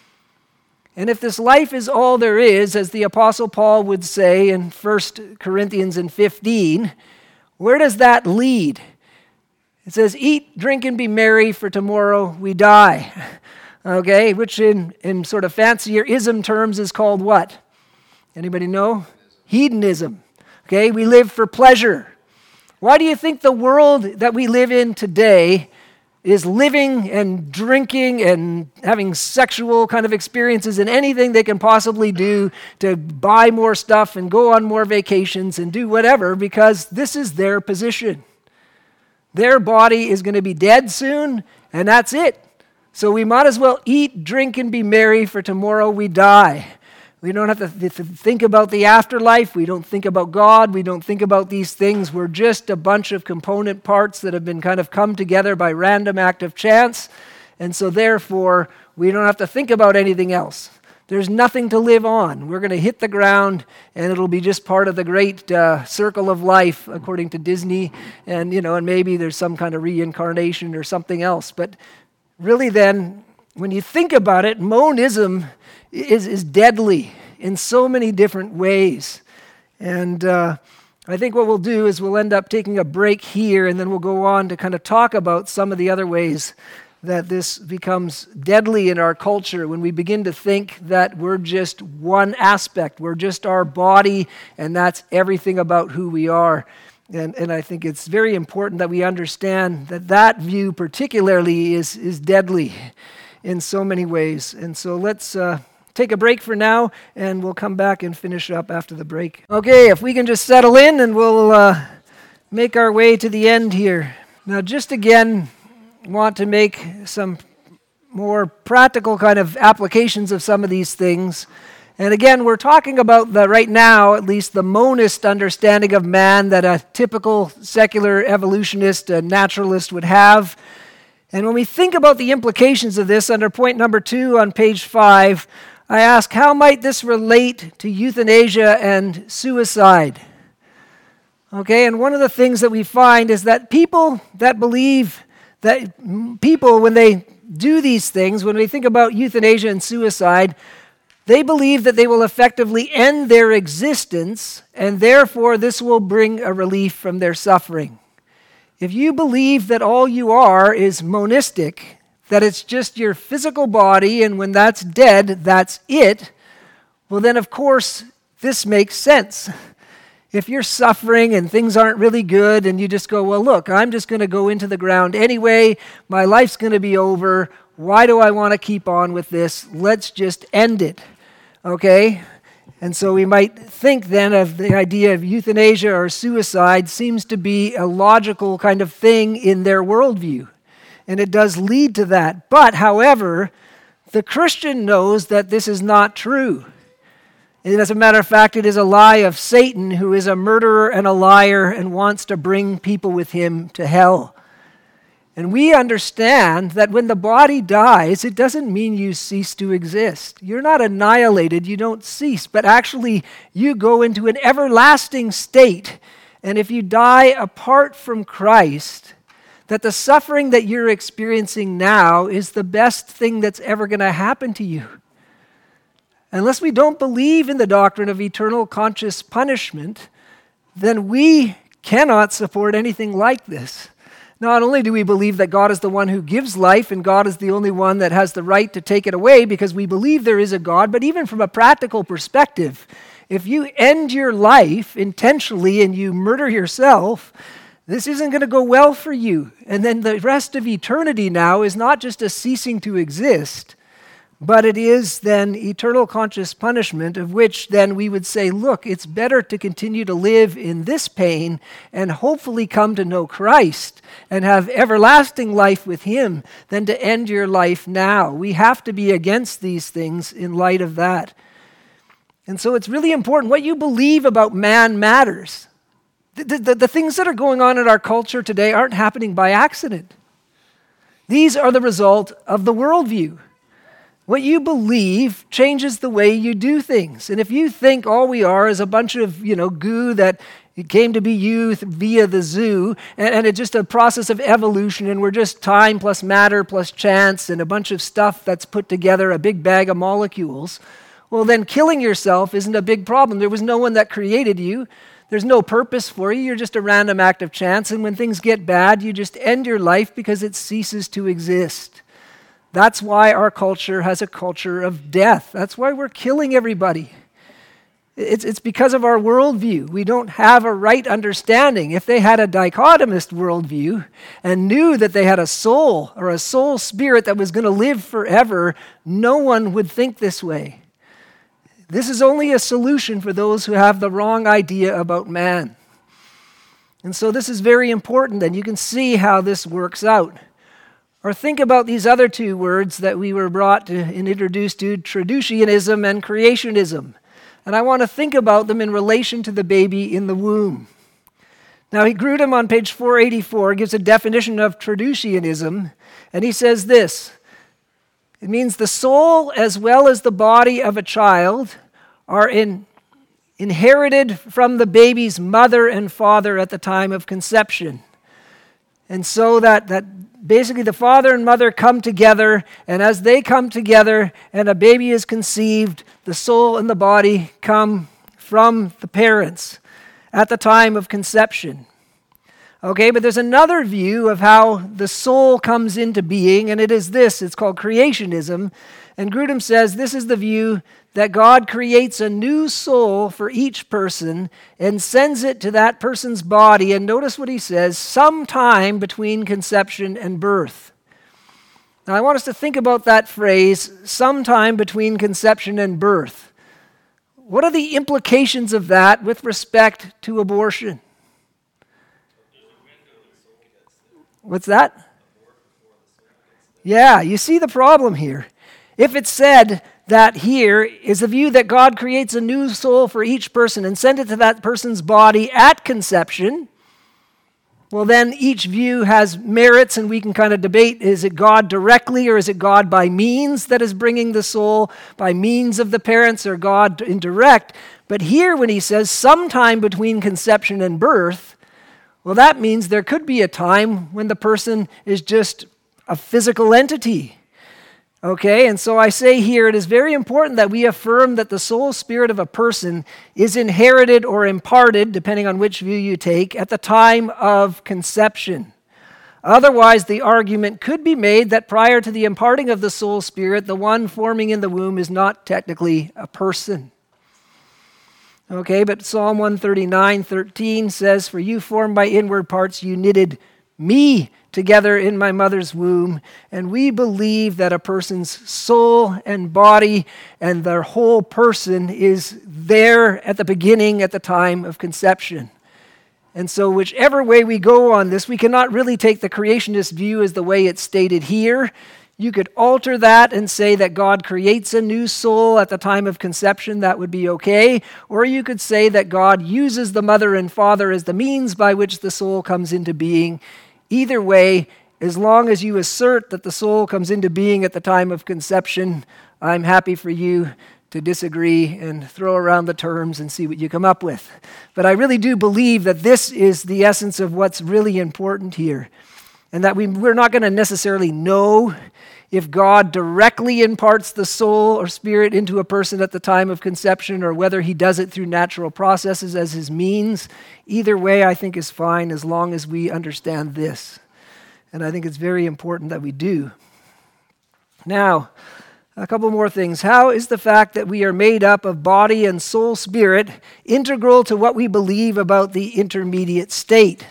And if this life is all there is, as the Apostle Paul would say in First Corinthians fifteen, where does that lead? It says, eat, drink, and be merry, for tomorrow we die. Okay, which in, in sort of fancier ism terms is called what? Anybody know? Hedonism. Okay, we live for pleasure. Why do you think the world that we live in today is living and drinking and having sexual kind of experiences and anything they can possibly do to buy more stuff and go on more vacations and do whatever? Because this is their position. Their body is going to be dead soon, and that's it. So we might as well eat, drink, and be merry, for tomorrow we die. We don't have to th- think about the afterlife. We don't think about God. We don't think about these things. We're just a bunch of component parts that have been kind of come together by random act of chance. And so therefore, we don't have to think about anything else. There's nothing to live on. We're going to hit the ground, and it'll be just part of the great uh, circle of life, according to Disney. And, you know, and maybe there's some kind of reincarnation or something else. But really then, when you think about it, monism is, is deadly in so many different ways. And uh, I think what we'll do is we'll end up taking a break here, and then we'll go on to kind of talk about some of the other ways that this becomes deadly in our culture when we begin to think that we're just one aspect, we're just our body, and that's everything about who we are. And, and I think it's very important that we understand that that view particularly is, is deadly in so many ways. And so let's uh, take a break for now, and we'll come back and finish up after the break. Okay, if we can just settle in, and we'll uh, make our way to the end here. Now, just again, want to make some more practical kind of applications of some of these things. And again, we're talking about the right now, at least the monist understanding of man that a typical secular evolutionist, a naturalist would have. And when we think about the implications of this under point number two on page five, I ask, how might this relate to euthanasia and suicide? Okay, and one of the things that we find is that people that believe that people, when they do these things, when we think about euthanasia and suicide, they believe that they will effectively end their existence, and therefore this will bring a relief from their suffering. If you believe that all you are is monistic, that it's just your physical body, and when that's dead, that's it, well then of course this makes sense. If you're suffering and things aren't really good and you just go, well, look, I'm just going to go into the ground anyway. My life's going to be over. Why do I want to keep on with this? Let's just end it. Okay? And so we might think then of the idea of euthanasia or suicide seems to be a logical kind of thing in their worldview. And it does lead to that. But, however, the Christian knows that this is not true. And as a matter of fact, it is a lie of Satan, who is a murderer and a liar and wants to bring people with him to hell. And we understand that when the body dies, it doesn't mean you cease to exist. You're not annihilated, you don't cease, but actually you go into an everlasting state. And if you die apart from Christ, that the suffering that you're experiencing now is the best thing that's ever going to happen to you. Unless we don't believe in the doctrine of eternal conscious punishment, then we cannot support anything like this. Not only do we believe that God is the one who gives life and God is the only one that has the right to take it away because we believe there is a God, but even from a practical perspective, if you end your life intentionally and you murder yourself, this isn't going to go well for you. And then the rest of eternity now is not just a ceasing to exist, but it is then eternal conscious punishment, of which then we would say, look, it's better to continue to live in this pain and hopefully come to know Christ and have everlasting life with him than to end your life now. We have to be against these things in light of that. And so it's really important. What you believe about man matters. The, the, the things that are going on in our culture today aren't happening by accident. These are the result of the worldview. What you believe changes the way you do things. And if you think all we are is a bunch of, you know, goo that came to be you via the zoo, and, and it's just a process of evolution, and we're just time plus matter plus chance and a bunch of stuff that's put together, a big bag of molecules, well, then killing yourself isn't a big problem. There was no one that created you. There's no purpose for you. You're just a random act of chance. And when things get bad, you just end your life because it ceases to exist. That's why our culture has a culture of death. That's why we're killing everybody. It's, it's because of our worldview. We don't have a right understanding. If they had a dichotomist worldview and knew that they had a soul or a soul spirit that was going to live forever, no one would think this way. This is only a solution for those who have the wrong idea about man. And so this is very important, and you can see how this works out. Or think about these other two words that we were brought to and introduced to, traducianism and creationism. And I want to think about them in relation to the baby in the womb. Now, Grudem on page four eighty-four gives a definition of traducianism, and he says this: it means the soul as well as the body of a child are in, inherited from the baby's mother and father at the time of conception. And so that, that basically the father and mother come together, and as they come together and a baby is conceived, the soul and the body come from the parents at the time of conception. Okay, but there's another view of how the soul comes into being, and it is this. It's called creationism. And Grudem says this is the view that God creates a new soul for each person and sends it to that person's body. And notice what he says, sometime between conception and birth. Now, I want us to think about that phrase, sometime between conception and birth. What are the implications of that with respect to abortion? What's that? Yeah, you see the problem here. If it's said that here is the view that God creates a new soul for each person and send it to that person's body at conception, well, then each view has merits, and we can kind of debate, is it God directly or is it God by means that is bringing the soul, by means of the parents, or God indirect? But here when he says sometime between conception and birth, well, that means there could be a time when the person is just a physical entity. Okay, and so I say here it is very important that we affirm that the soul spirit of a person is inherited or imparted, depending on which view you take, at the time of conception. Otherwise, the argument could be made that prior to the imparting of the soul spirit, the one forming in the womb is not technically a person. Okay, but Psalm one thirty-nine thirteen says, "For you formed my inward parts, you knitted me together in my mother's womb." And we believe that a person's soul and body and their whole person is there at the beginning, at the time of conception. And so whichever way we go on this, we cannot really take the creationist view as the way it's stated here. You could alter that and say that God creates a new soul at the time of conception. That would be okay. Or you could say that God uses the mother and father as the means by which the soul comes into being. Either way, as long as you assert that the soul comes into being at the time of conception, I'm happy for you to disagree and throw around the terms and see what you come up with. But I really do believe that this is the essence of what's really important here, and that we, we're not going to necessarily know if God directly imparts the soul or spirit into a person at the time of conception, or whether he does it through natural processes as his means. Either way, I think is fine as long as we understand this. And I think it's very important that we do. Now, a couple more things. How is the fact that we are made up of body and soul spirit integral to what we believe about the intermediate state?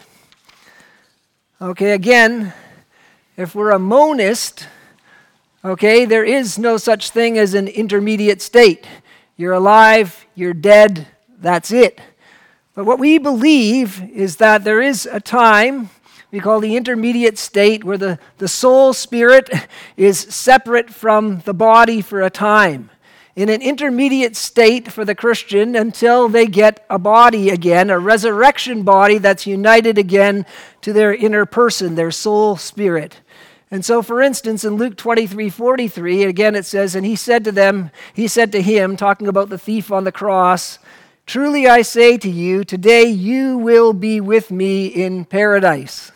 Okay, again, if we're a monist, okay, there is no such thing as an intermediate state. You're alive, you're dead, that's it. But what we believe is that there is a time we call the intermediate state where the, the soul spirit is separate from the body for a time. In an intermediate state for the Christian until they get a body again, a resurrection body that's united again to their inner person, their soul spirit. And so, for instance, in Luke twenty-three forty-three, again it says, and he said to them, he said to him, talking about the thief on the cross, "Truly I say to you, today you will be with me in paradise."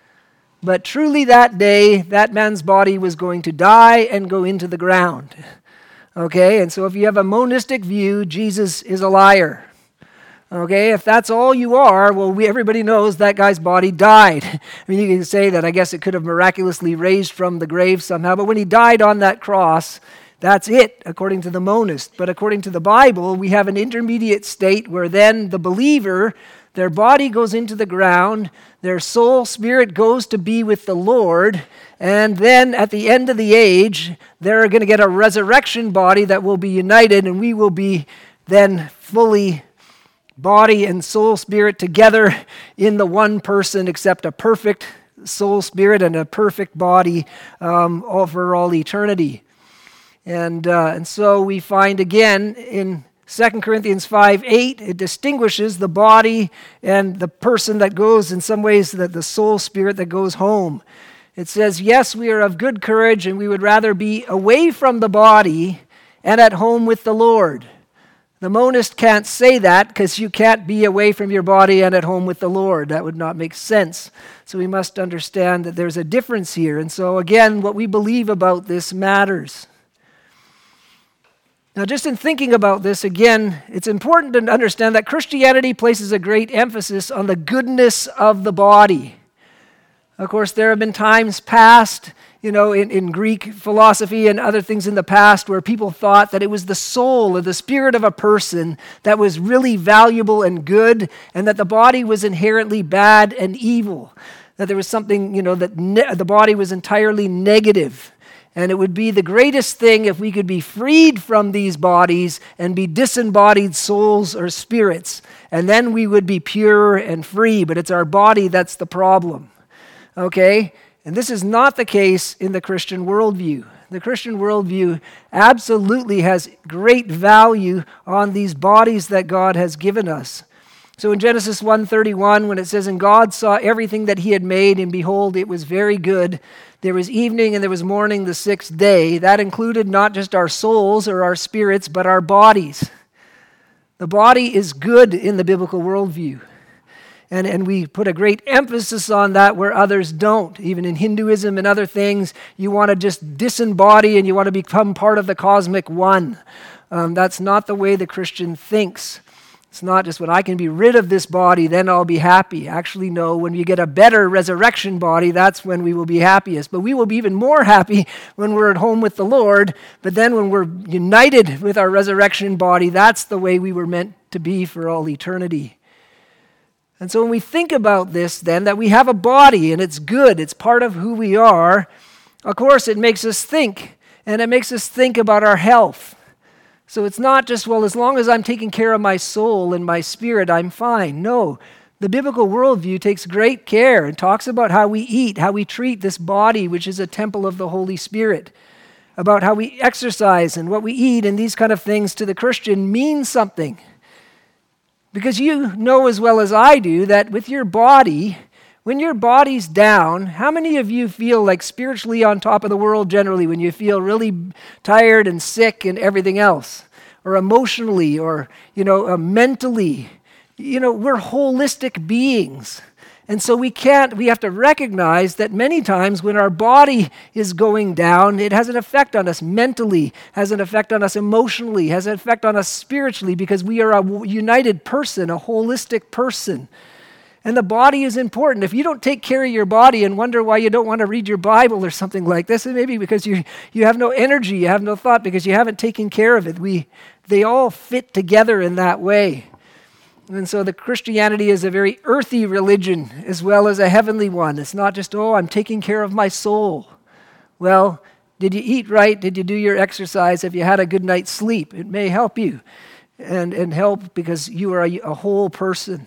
But truly that day, that man's body was going to die and go into the ground. Okay, and so if you have a monistic view, Jesus is a liar. Okay, if that's all you are, well, we, everybody knows that guy's body died. I mean, you can say that I guess it could have miraculously raised from the grave somehow, but when he died on that cross, that's it, according to the monist. But according to the Bible, we have an intermediate state where then the believer, their body goes into the ground, their soul spirit goes to be with the Lord, and then at the end of the age, they're going to get a resurrection body that will be united, and we will be then fully body and soul spirit together in the one person, except a perfect soul spirit and a perfect body um, all for all eternity. And, uh, and so we find again in Second Corinthians five eight, it distinguishes the body and the person that goes, in some ways, the, the soul spirit that goes home. It says, yes, we are of good courage, and we would rather be away from the body and at home with the Lord. The monist can't say that because you can't be away from your body and at home with the Lord. That would not make sense. So we must understand that there's a difference here. And so again, what we believe about this matters. Now, just in thinking about this, again, it's important to understand that Christianity places a great emphasis on the goodness of the body. Of course, there have been times past, you know, in, in Greek philosophy and other things in the past where people thought that it was the soul or the spirit of a person that was really valuable and good, and that the body was inherently bad and evil. That there was something, you know, that ne- the body was entirely negative. And it would be the greatest thing if we could be freed from these bodies and be disembodied souls or spirits. And then we would be pure and free. But it's our body that's the problem. Okay? And this is not the case in the Christian worldview. The Christian worldview absolutely has great value on these bodies that God has given us. So in Genesis one thirty-one, when it says, "And God saw everything that he had made, and behold, it was very good. There was evening and there was morning the sixth day." That included not just our souls or our spirits, but our bodies. The body is good in the biblical worldview. And, and we put a great emphasis on that where others don't. Even in Hinduism and other things, you want to just disembody and you want to become part of the cosmic one. Um, that's not the way the Christian thinks. It's not just when I can be rid of this body, then I'll be happy. Actually, no, when you get a better resurrection body, that's when we will be happiest. But we will be even more happy when we're at home with the Lord. But then when we're united with our resurrection body, that's the way we were meant to be for all eternity. And so when we think about this then, that we have a body and it's good, it's part of who we are, of course it makes us think. And it makes us think about our health. So it's not just, well, as long as I'm taking care of my soul and my spirit, I'm fine. No, The biblical worldview takes great care and talks about how we eat, how we treat this body, which is a temple of the Holy Spirit, about how we exercise and what we eat, and these kind of things to the Christian mean something. Because you know as well as I do that with your body, when your body's down, how many of you feel like spiritually on top of the world generally when you feel really tired and sick and everything else? Or emotionally, or, you know, uh, mentally? You know, we're holistic beings. And so we can't, we have to recognize that many times when our body is going down, it has an effect on us mentally, has an effect on us emotionally, has an effect on us spiritually, because we are a united person, a holistic person. And the body is important. If you don't take care of your body and wonder why you don't want to read your Bible or something like this, it may be because you, you have no energy, you have no thought, because you haven't taken care of it. We, they all fit together in that way. And so the Christianity is a very earthy religion as well as a heavenly one. It's not just, oh, I'm taking care of my soul. Well, did you eat right? Did you do your exercise? Have you had a good night's sleep? It may help you and, and help because you are a, a whole person.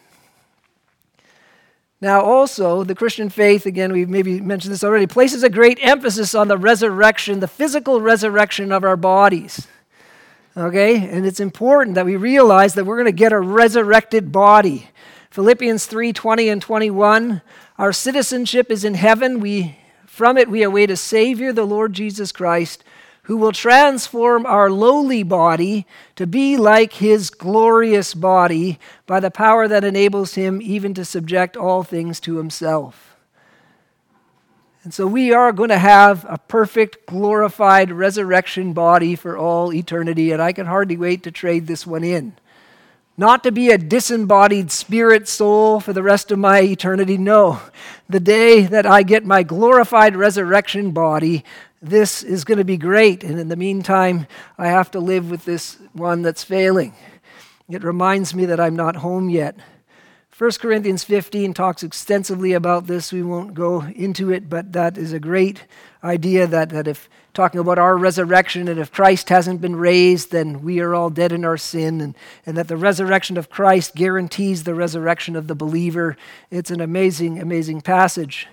Now also, the Christian faith, again, we've maybe mentioned this already, places a great emphasis on the resurrection, the physical resurrection of our bodies. Okay, and it's important that we realize that we're going to get a resurrected body. Philippians three twenty and twenty-one, our citizenship is in heaven. We, from it we await a Savior, the Lord Jesus Christ, who will transform our lowly body to be like his glorious body by the power that enables him even to subject all things to himself. And so we are going to have a perfect, glorified resurrection body for all eternity, and I can hardly wait to trade this one in. Not to be a disembodied spirit soul for the rest of my eternity, no. The day that I get my glorified resurrection body, this is going to be great, and in the meantime, I have to live with this one that's failing. It reminds me that I'm not home yet. First Corinthians fifteen talks extensively about this. We won't go into it, but that is a great idea that, that if talking about our resurrection, and if Christ hasn't been raised, then we are all dead in our sin, and, and that the resurrection of Christ guarantees the resurrection of the believer. It's an amazing, amazing passage.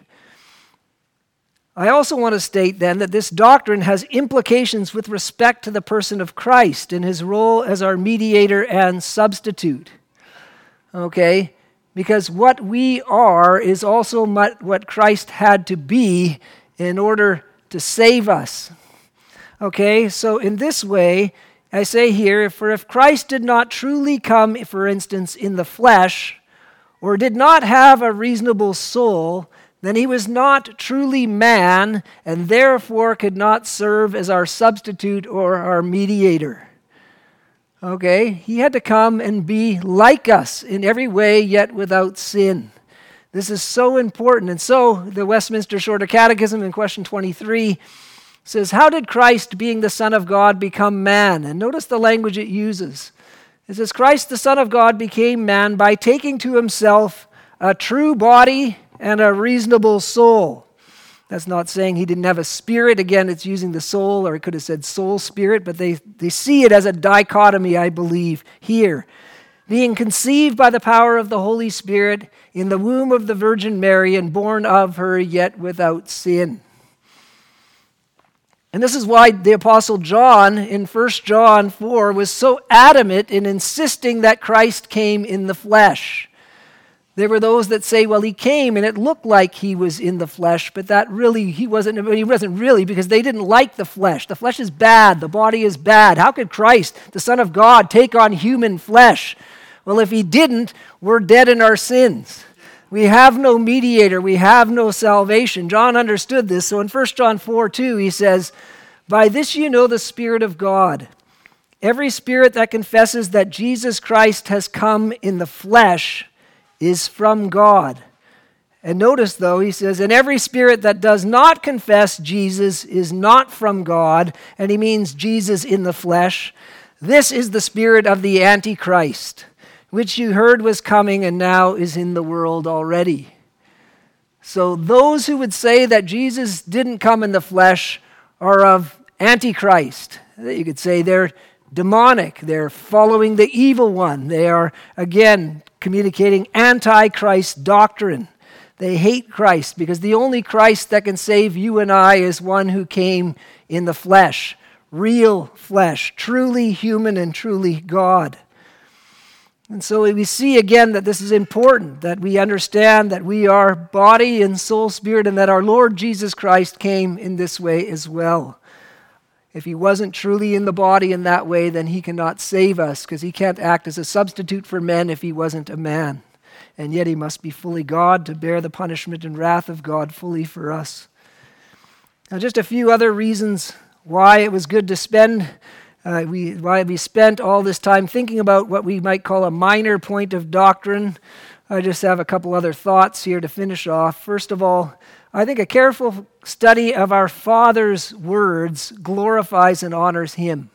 I also want to state then that this doctrine has implications with respect to the person of Christ and his role as our mediator and substitute. Okay? Because what we are is also what Christ had to be in order to save us. Okay, so in this way, I say here, for if Christ did not truly come, for instance, in the flesh, or did not have a reasonable soul, then he was not truly man, and therefore could not serve as our substitute or our mediator. Okay, he had to come and be like us in every way, yet without sin. This is so important. And so the Westminster Shorter Catechism in question twenty-three says, how did Christ, being the Son of God, become man? And notice the language it uses. It says, Christ, the Son of God, became man by taking to himself a true body and a reasonable soul. That's not saying he didn't have a spirit. Again, it's using the soul, or it could have said soul spirit, but they, they see it as a dichotomy, I believe, here. Being conceived by the power of the Holy Spirit in the womb of the Virgin Mary and born of her, yet without sin. And this is why the Apostle John in First John four was so adamant in insisting that Christ came in the flesh. There were those that say, well, he came and it looked like he was in the flesh, but that really, he wasn't, he wasn't really, because they didn't like the flesh. The flesh is bad. The body is bad. How could Christ, the Son of God, take on human flesh? Well, if he didn't, we're dead in our sins. We have no mediator. We have no salvation. John understood this. So in First John four two, he says, by this you know the Spirit of God. Every spirit that confesses that Jesus Christ has come in the flesh is from God. And notice, though, he says, and every spirit that does not confess Jesus is not from God, and he means Jesus in the flesh. This is the spirit of the Antichrist, which you heard was coming and now is in the world already. So those who would say that Jesus didn't come in the flesh are of Antichrist. You could say they're demonic. They're following the evil one. They are, again, communicating anti-Christ doctrine. They hate Christ because the only Christ that can save you and I is one who came in the flesh, real flesh, truly human and truly God. And so we see again that this is important, that we understand that we are body and soul, spirit, and that our Lord Jesus Christ came in this way as well. If he wasn't truly in the body in that way, then he cannot save us, because he can't act as a substitute for men if he wasn't a man. And yet he must be fully God to bear the punishment and wrath of God fully for us. Now, just a few other reasons why it was good to spend, uh, we, why we spent all this time thinking about what we might call a minor point of doctrine. I just have a couple other thoughts here to finish off. First of all, I think a careful study of our Father's words glorifies and honors him.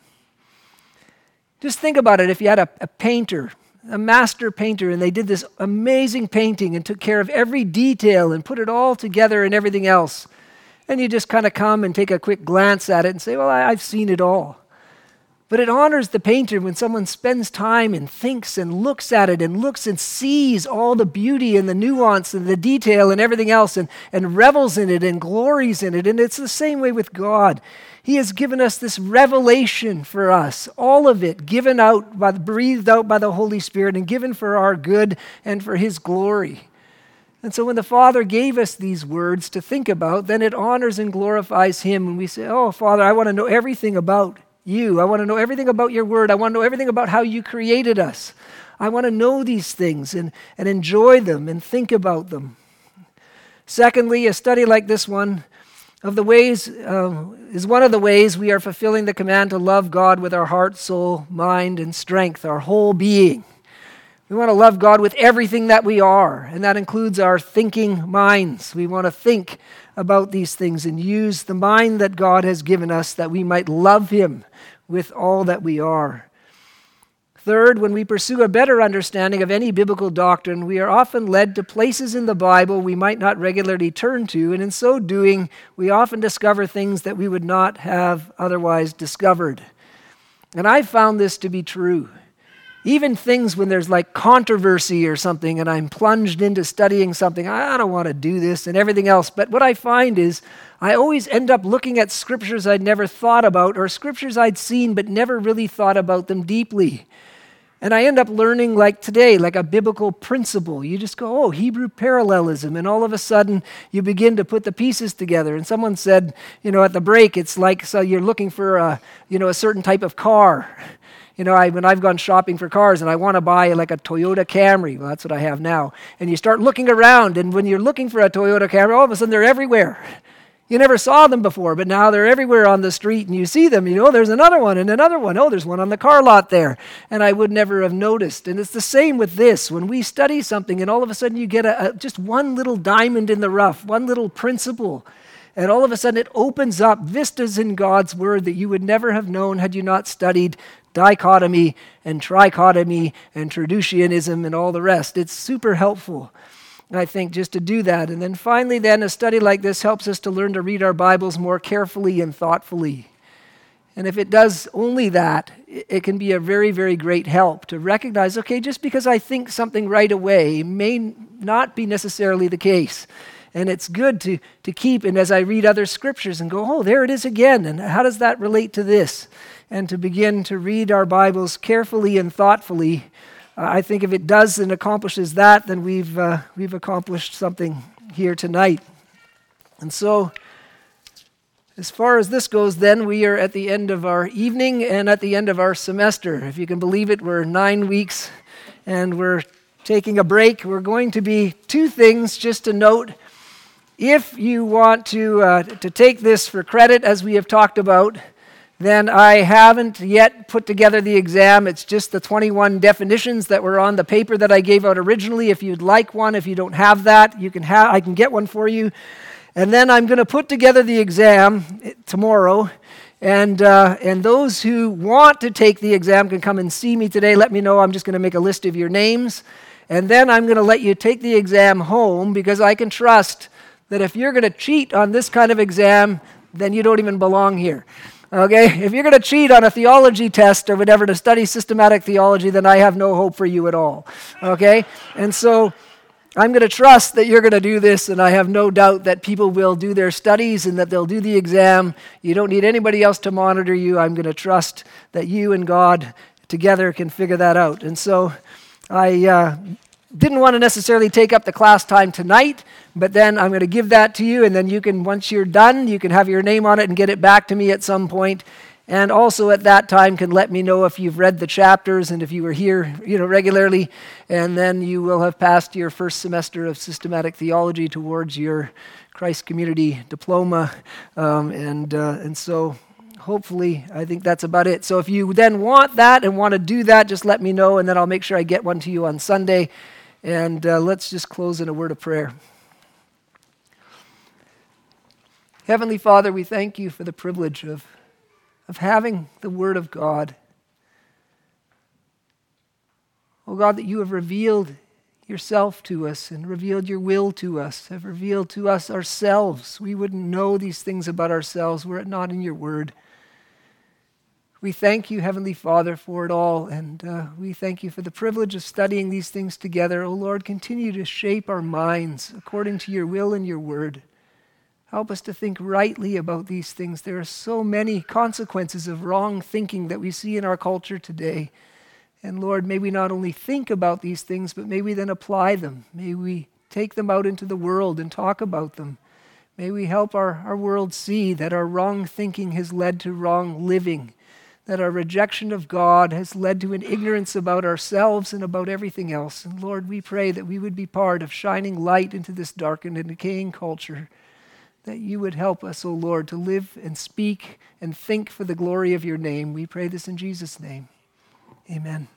Just think about it. If you had a, a painter, a master painter, and they did this amazing painting and took care of every detail and put it all together and everything else, and you just kind of come and take a quick glance at it and say, well, I, I've seen it all. But it honors the painter when someone spends time and thinks and looks at it and looks and sees all the beauty and the nuance and the detail and everything else and, and revels in it and glories in it. And it's the same way with God. He has given us this revelation for us, all of it given out, by, breathed out by the Holy Spirit and given for our good and for his glory. And so when the Father gave us these words to think about, then it honors and glorifies him. And we say, oh, Father, I want to know everything about you. I want to know everything about your word. I want to know everything about how you created us. I want to know these things and, and enjoy them and think about them. Secondly, a study like this one of the ways uh, is one of the ways we are fulfilling the command to love God with our heart, soul, mind, and strength, our whole being. We want to love God with everything that we are, and that includes our thinking minds. We want to think about these things and use the mind that God has given us that we might love him with all that we are. Third, when we pursue a better understanding of any biblical doctrine, we are often led to places in the Bible we might not regularly turn to, and in so doing, we often discover things that we would not have otherwise discovered. And I found this to be true. Even things when there's like controversy or something and I'm plunged into studying something, I don't want to do this and everything else. But what I find is I always end up looking at scriptures I'd never thought about or scriptures I'd seen but never really thought about them deeply. And I end up learning like today, like a biblical principle. You just go, oh, Hebrew parallelism. And all of a sudden you begin to put the pieces together. And someone said, you know, at the break, it's like so you're looking for a, you know, a certain type of car. You know, I, when I've gone shopping for cars and I want to buy like a Toyota Camry, well, that's what I have now. And you start looking around, and when you're looking for a Toyota Camry, all of a sudden they're everywhere. You never saw them before, but now they're everywhere on the street, and you see them. You know, there's another one and another one. Oh, there's one on the car lot there. And I would never have noticed. And it's the same with this. When we study something, and all of a sudden you get a, a, just one little diamond in the rough, one little principle. And all of a sudden it opens up vistas in God's word that you would never have known had you not studied dichotomy and trichotomy and traducianism and all the rest. It's super helpful, I think, just to do that. And then finally, then, a study like this helps us to learn to read our Bibles more carefully and thoughtfully. And if it does only that, it can be a very, very great help to recognize, okay, just because I think something right away may not be necessarily the case. And it's good to, to keep, and as I read other scriptures and go, oh, there it is again, and how does that relate to this? And to begin to read our Bibles carefully and thoughtfully. Uh, I think if it does and accomplishes that, then we've uh, we've accomplished something here tonight. And so, as far as this goes, then we are at the end of our evening and at the end of our semester. If you can believe it, we're nine weeks and we're taking a break. We're going to be two things just to note. If you want to uh, to take this for credit, as we have talked about, then I haven't yet put together the exam. It's just the twenty-one definitions that were on the paper that I gave out originally. If you'd like one, if you don't have that, you can have. I can get one for you. And then I'm going to put together the exam tomorrow. And uh, and those who want to take the exam can come and see me today. Let me know. I'm just going to make a list of your names. And then I'm going to let you take the exam home, because I can trust that if you're going to cheat on this kind of exam, then you don't even belong here. Okay? If you're going to cheat on a theology test or whatever to study systematic theology, then I have no hope for you at all. Okay? And so I'm going to trust that you're going to do this, and I have no doubt that people will do their studies and that they'll do the exam. You don't need anybody else to monitor you. I'm going to trust that you and God together can figure that out. And so I uh, didn't want to necessarily take up the class time tonight, but then I'm going to give that to you, and then you can, once you're done, you can have your name on it and get it back to me at some point. And also at that time can let me know if you've read the chapters and if you were here, you know, regularly, and then you will have passed your first semester of systematic theology towards your Christ Community diploma, um, and uh, and so hopefully I think that's about it. So if you then want that and want to do that, just let me know, and then I'll make sure I get one to you on Sunday. And uh, let's just close in a word of prayer. Heavenly Father, we thank you for the privilege of of having the Word of God. Oh God, that you have revealed yourself to us and revealed your will to us, have revealed to us ourselves. We wouldn't know these things about ourselves were it not in your Word. We thank you, Heavenly Father, for it all, and uh, we thank you for the privilege of studying these things together. Oh Lord, continue to shape our minds according to your will and your Word. Help us to think rightly about these things. There are so many consequences of wrong thinking that we see in our culture today. And Lord, may we not only think about these things, but may we then apply them. May we take them out into the world and talk about them. May we help our, our world see that our wrong thinking has led to wrong living, that our rejection of God has led to an ignorance about ourselves and about everything else. And Lord, we pray that we would be part of shining light into this darkened and decaying culture, that you would help us, O Lord, to live and speak and think for the glory of your name. We pray this in Jesus' name. Amen.